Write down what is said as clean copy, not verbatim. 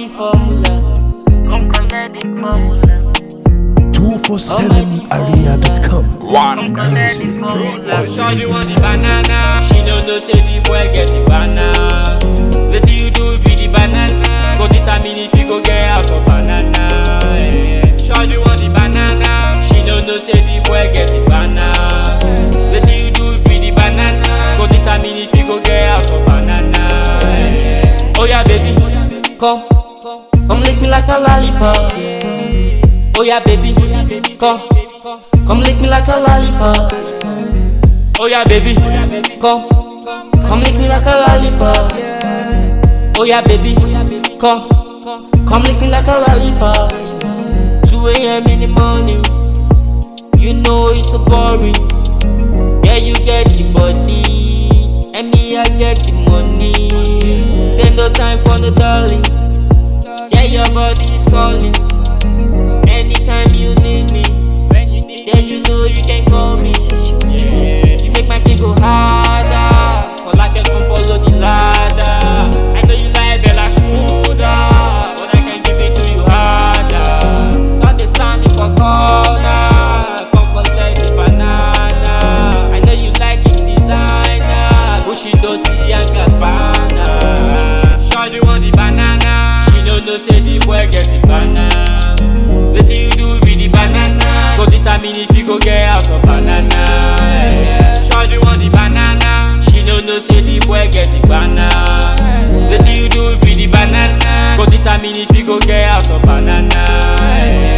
the formula. Come collect the formula. 247area.com. One music. Shawty want the banana. She don't know say the boy get the banana. What do you do with the banana? Go determine if you go get house of banana. Shawty want the banana. She don't know say the boy get the banana. What do you do with the banana? Go determine if you go get house of banana. Oh yeah baby, come lick me like a lollipop. Oh yeah baby, come lick me like a lollipop. Oh yeah baby, come lick me like a lollipop. Oh yeah baby, come lick me like a lollipop. 2 a.m. in the morning, you know it's so boring. Yeah, you get the body, and me I get the money. Send no time for the darling. Yeah, your body is calling. Anytime you need me, then you know you can call me. You make my thing go harder. For like I can follow the ladder. I know you like Bella smoother, but I can give it to you harder. Not they standing for corner. Come collect the banana. I know you like it designer. Bushidosi and Gabbana. Shawty want the banana. She don't know say the boy get the banana. What do you do with the banana? Go determine if you go get house of banana. Shawty want the banana. She don't know say the boy get the banana. What do you do with the banana? Go determine if you go get house of banana.